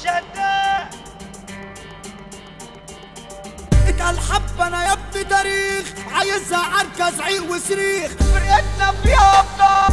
شداد. اتقل حبة انا يا ابني تاريخ، عايزها عركة زعيق وصريخ، فرقتنا فيها ابطال.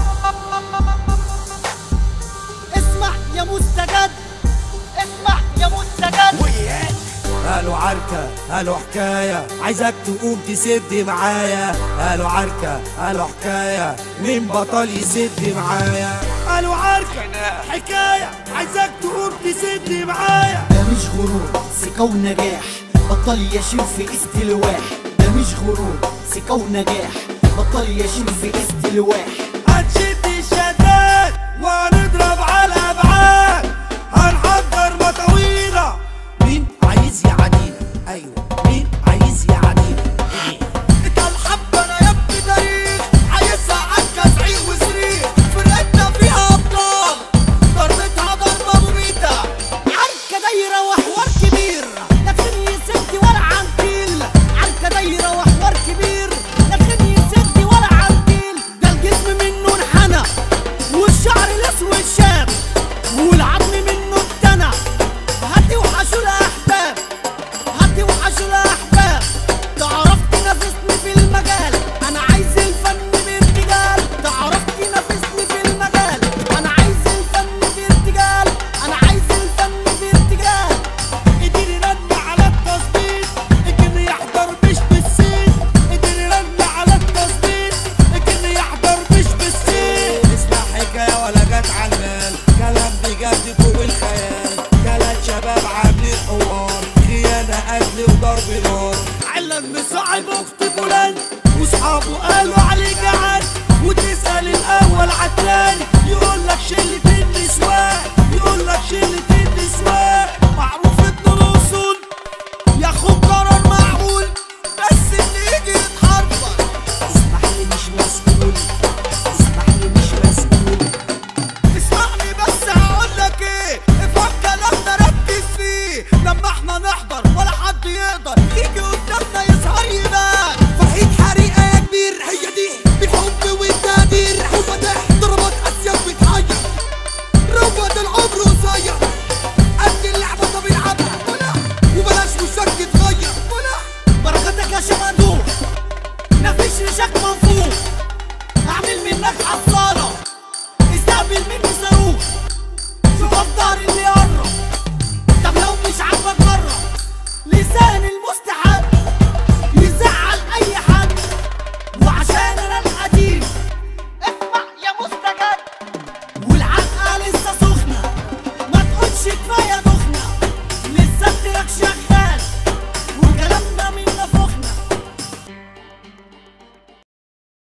اسمع يا مستجد، اسمع يا مستجد. وياك قالوا عركة قالوا حكاية، عايزك تقوم تسد معايا. قالوا عركة قالوا حكاية، مين بطل يسد معايا؟ قالوا عركة حكاية، عايزك تقوم تسد معايا. ده مش غرور ثقة ونجاح، بطل يشيل في استلواح. ده مش غرور ثقة ونجاح، بطل يشيل في استلواح. هنشد الشداد وهنضرب على الابعاد، هنحضر مطاويلة. مين عايز يعادينا؟ ايوه مين عايز يعادينا؟ اتقل حبة انا يا ابني تاريخ، عايزها عركة زعيق وصريخ، فرقتنا فيها ابطال، ضربتها ضربة مميتة. عركة دايرة وحوار كبير، لا فين يسد ولا عنتيل. عركة دايرة وحوار كبير، لا فين يسد ولا عنتيل. ده الجسم منه انحنى والشعر الاسود شاب، والعظم منه اتنى. هاتي وحشوا الاحباب، هاتي وحشوا الاحباب. تعرف تنافسني في المجال، انا عايز الفن بارتجال. تعرف تنافسني في المجال، انا عايز الفن بارتجال. انا عايز الفن بارتجال. اديني رن على التظبيط، الجن يحضر مش بالسين. اديني رن على التظبيط، الجن يحضر مش بالسين. اسمع حكاية ولا جت على المال، كلام بجد فوق الخيال. تلات شباب عاملين حوار، خيانة قتل وضرب نار. علم مصاحب اخت فلان وصحابه قالوا عليه جعان، وتسأل الاول عالتاني يقولك شيل